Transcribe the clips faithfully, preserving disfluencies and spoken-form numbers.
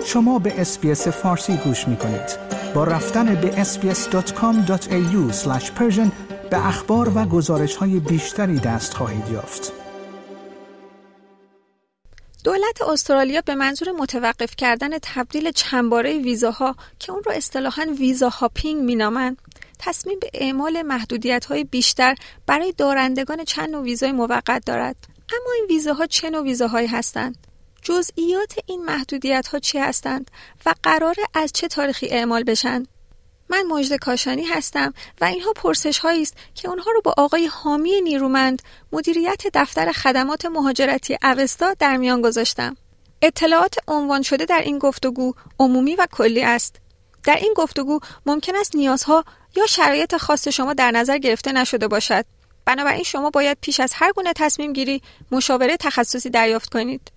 شما به اس‌بی‌اس فارسی گوش می‌کنید. با رفتن به اس بی اس دات کام دات ای یو اسلش پرشن به اخبار و گزارش‌های بیشتری دست خواهید یافت. دولت استرالیا به منظور متوقف کردن تبدیل چندباره ویزاها که اون رو اصطلاحاً ویزا هاپینگ می‌نامند، تصمیم به اعمال محدودیت‌های بیشتر برای دارندگان چند نوع ویزای موقت دارد. اما این ویزاها چه نوع ویزاهایی هستند؟ جزئیات این محدودیت‌ها چی هستند و قراره از چه تاریخی اعمال بشن؟ من مژده کاشانی هستم و اینها پرسش‌هایی است که اونها رو با آقای حامی نیرومند، مدیریت دفتر خدمات مهاجرتی اوستا در میان گذاشتم. اطلاعات عنوان شده در این گفتگو عمومی و کلی است. در این گفتگو ممکن است نیازها یا شرایط خاص شما در نظر گرفته نشده باشد. بنابراین شما باید پیش از هر گونه تصمیم گیری مشاوره تخصصی دریافت کنید.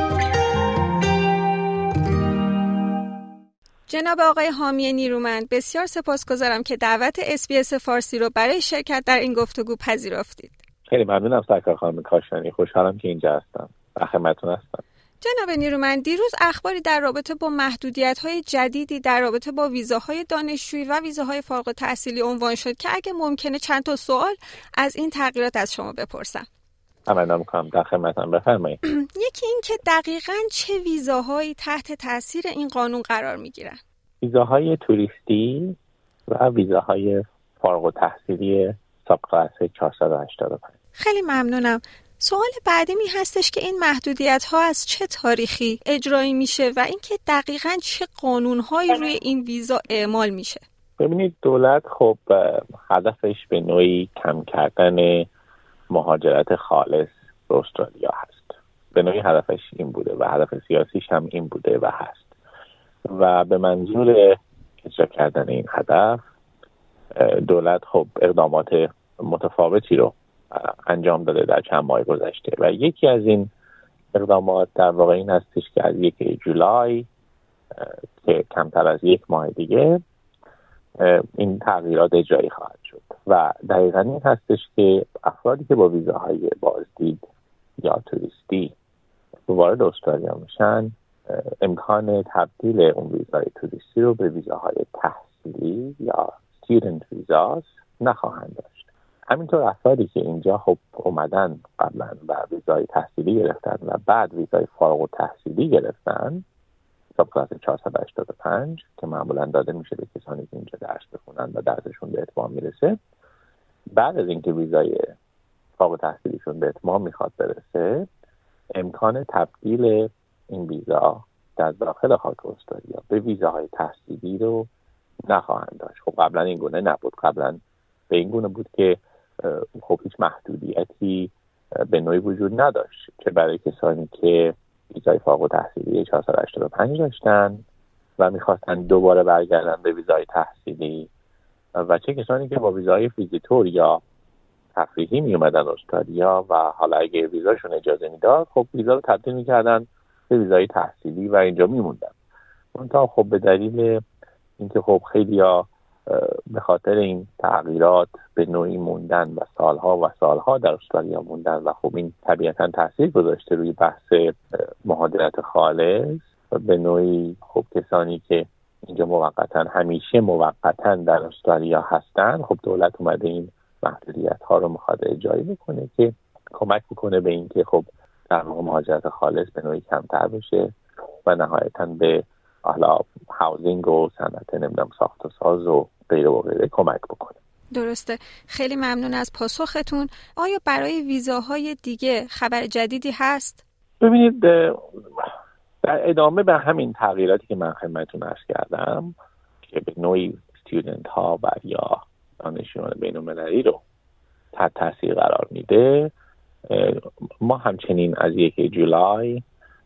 جناب آقای حامی نیرومند، بسیار سپاسگزارم که دعوت اس بی اس فارسی رو برای شرکت در این گفتگو پذیرفتید. خیلی ممنونم سرکار خانم کاشانی، خوشحالم که اینجا هستم. در خدمتتون هستم. جناب نیرومند، دیروز اخباری در رابطه با محدودیت‌های جدیدی در رابطه با ویزاهای دانشجویی و ویزاهای فارغ التحصیلی عنوان شد که اگه ممکنه چند تا سوال از این تغییرات از شما بپرسم. تمام می‌کنم، در خدمتتون، بفرمایید. یکی این که دقیقاً چه ویزاهایی تحت تاثیر این قانون قرار می‌گیرن؟ ویزاهای توریستی و ویزاهای فارغ التحصیلی ساب کلاس چهارصد و هشتاد و پنج. خیلی ممنونم. سوال بعدی می هستش که این محدودیت‌ها از چه تاریخی اجرایی میشه و اینکه دقیقاً چه قانون‌هایی روی این ویزا اعمال میشه؟ ببینید، دولت خب هدفش به نوعی کم کردن مهاجرت خالص به استرالیا هست. به نوعی هدفش این بوده و هدف سیاسیش هم این بوده و هست. و به منظور اجرا کردن این هدف دولت خب اقدامات متفاوتی رو انجام داده در چند ماه گذشته و یکی از این اقدامات در واقع این هستش که از یک جولای که کمتر از یک ماه دیگه این تغییرات اجرایی خواهد شد و دقیقاً این هستش که افرادی که با ویزاهای بازدید یا توریستی وارد استرالیا میشن امکان تبدیل اون ویزای توریستی رو به ویزاهای تحصیلی یا student ویزاس نخواهند داشت. همینطور افرادی که اینجا خب اومدن قبلا و ویزای تحصیلی گرفتن و بعد ویزای فارغ التحصیلی گرفتن ساب کلاس چهارصد و هشتاد و پنج که معمولا داده میشه به کسانی که اینجا درس بخونن و درسشون به اتمام میرسه، بعد از اینکه ویزای فارغ التحصیلیشون به اتمام میخواد برسه امکان تبدیل این ویزا در داخل خاک استرالیا به ویزاهای تحصیلی رو نخواهند داشت. خب قبلا این گونه نبود. قبلا به این گونه بود که خب هیچ محدودیتی به نوعی وجود نداشت، چه برای کسانی که ویزای فارغ التحصیلی چهارصد و هشتاد و پنج داشتن و میخواستن دوباره برگردن به ویزای تحصیلی و چه کسانی که با ویزای ویزیتور یا تفریحی می اومدن استرالیا و حالا اگه ویزاشون اجازه میداد خب ویزا رو تبدیل میکردن به ویزای تحصیلی و اینجا میموندن. منتها خب به دلیل اینکه خب خیلیا به خاطر این تغییرات به نوعی موندن و سالها و سالها در استرالیا موندن و خب این طبیعتاً تاثیر گذاشته روی بحث مهاجرت خالص و به نوعی خب کسانی که اینجا موقتاً همیشه موقتاً در استرالیا هستن خب دولت اومده این محدودیت ها رو میخواد اجرایی بکنه که کمک بکنه به اینکه خب در واقع مهاجرت خالص به نوعی کمتر بشه و نهایتاً به حالا هاوزینگ و صنعت نمیدونم ساخت و ساز و غیره و غیره کمک بکنه. درسته. خیلی ممنون از پاسختون. آیا برای ویزاهای دیگه خبر جدیدی هست؟ ببینید، در ادامه به همین تغییراتی که من خدمتتون عرض کردم که به نوعی استودنت ها و یا دانشجویان بین‌المللی رو تحت تاثیر قرار میده، ما همچنین از یک جولای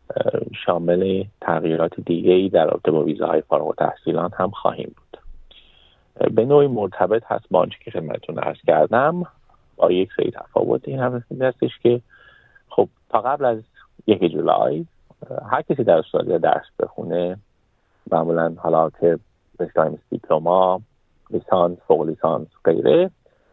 شامل تغییرات دیگه‌ای در رابطه با ویزاهای فارغ التحصیلان هم خواهیم بود. به نوعی مرتبط هست با آنچه که خدمتتون عرض کردم، با یک سری تفاوت این هم هستش که خب تا قبل از یک جولای هر کسی در استرالیا درس بخونه معمولا حالا که رشته دیپلم، لیسانس، فوق لیسانس غیره،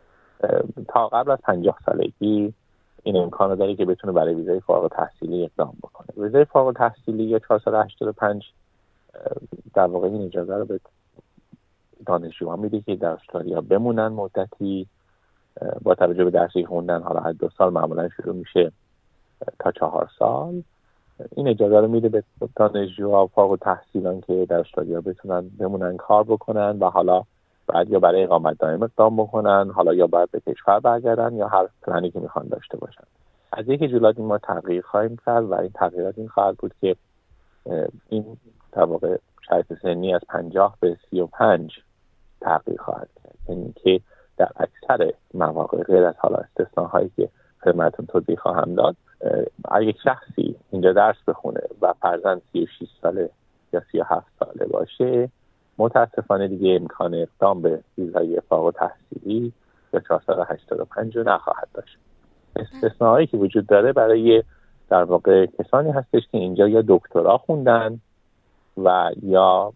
تا قبل از پنجاه سالگی این امکان داره که بتونه برای ویزای فارغ التحصیلی اقدام بکنه. ویزای فارغ التحصیلی یا چهارصد و هشتاد و پنج در واقع این اجازه رو به دانشجوها میده که در استرالیا بمونن مدتی با توجه به درسی خوندن. حالا از دو سال معمولا شروع میشه تا چهار سال. این اجازه رو میده به دانشجوها فارغ التحصیلان که در استرالیا بتونن بمونن کار بکنن و حالا بعد یا برای اقامت دائم اقدام بکنن، حالا یا بعد به کشور برگردن یا هر پلنی که میخوان داشته باشن. از یک جولای ما تغییر خواهیم کرد و این تغییرات این خواهد بود که این در واقع شرط سنی از پنجاه به سی و پنج تغییر خواهد کرد. یعنی که در اکثر مواقع غیر از حالا استثناهایی که خدمتتون توضیح خواهم داد، اگه یک شخصی اینجا درس بخونه و فرضاً سی و شش ساله یا سی و هفت ساله باشه، متاسفانه دیگه امکان اقدام به ویزای فارغ التحصیلی یا چهارصد و هشتاد و پنج رو نخواهد داشت. استثناهایی که وجود داره برای در واقع کسانی هستش که اینجا یا دکترا خوندن و یا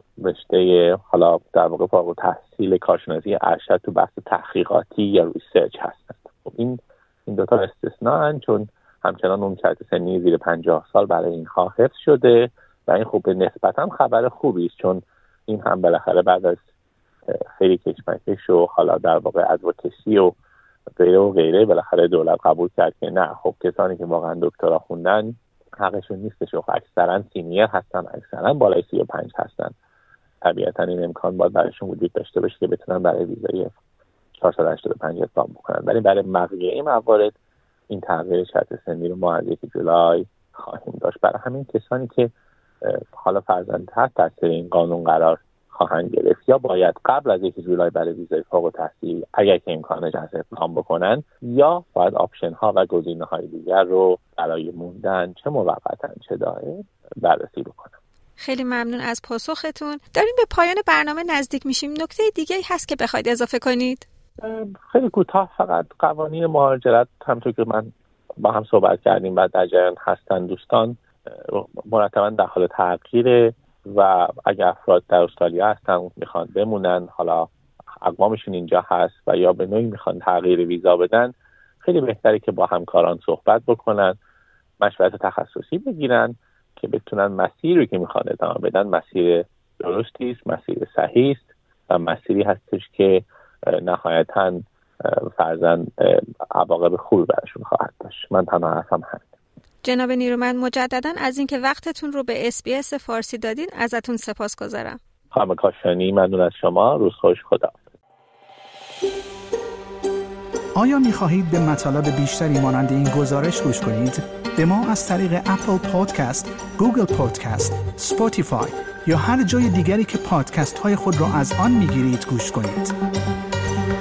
رشته حالا در واقع فارغ التحصیل کارشناسی ارشد تو بحث تحقیقاتی یا ریسرچ هستند. خب این این دو تا استثناءن، چون همچنان اون شرط سنی زیر پنجاه سال برای اینها حفظ شده و این خوب نسبتاً خبر خوبی است، چون این هم بالاخره بعد از خیلی کشمکش و حالا در واقع ادوکسی و غیره و غیره بالاخره دولت قبول کرد که نه، خب کسانی که واقعا دکترا خوندن حقشون نیستش و اکثرا سینیر هستن، اکثرا بالای سی و پنج هستن. طبیعتا این امکان باید برایشون وجود داشته باشه که بتونن برای ویزای چهارصد و هشتاد و پنج اقدام بکنن. ولی برای بقیه موارد این تغییر شرط سنی رو ما از یک جولای خواهیم داشت. برای همین کسانی که حالا فرضاً تحت تاثیر این قانون قرار خواهند گرفت یا باید قبل از یک جولای برای ویزای فارغ التحصیل اگر که امکانش هست اقدام بکنن، یا باید آپشن ها و گزینه های دیگر رو برای موندن چه موقتا چه دائم بررسی بکنن. خیلی ممنون از پاسختون. داریم به پایان برنامه نزدیک میشیم. نکته دیگه هست که بخواید اضافه کنید؟ خیلی کوتاه فقط قوانین مهاجرت همونطور که من با هم صحبت کردیم و در جریان هستن دوستان مرتبا در حال تغییره و اگر افراد در استرالیا هستن میخوان بمونن، حالا اقوامشون اینجا هست و یا به نوعی میخوان تغییر ویزا بدن، خیلی بهتره که با همکاران صحبت بکنن، مشورت تخصصی بگیرن که بتونن مسیری که میخوان ادامه بدن مسیر درستی است، مسیر صحیح است و مسیری هستش که نهایتاً فرضاً عواقب خوبی براشون خواهد داشت. من تنها حرفم همین. جناب نیرومند، مجدداً از اینکه وقتتون رو به اس بی اس فارسی دادین ازتون سپاسگزارم. خانم کاشانی، ممنون از شما. روز خوش. خدا. آیا می‌خواهید به مطالب بیشتری مانند این گزارش گوش کنید؟ به ما از طریق اپل پادکست، گوگل پادکست، اسپاتیفای یا هر جای دیگری که پادکست های خود را از آن می‌گیرید گوش کنید.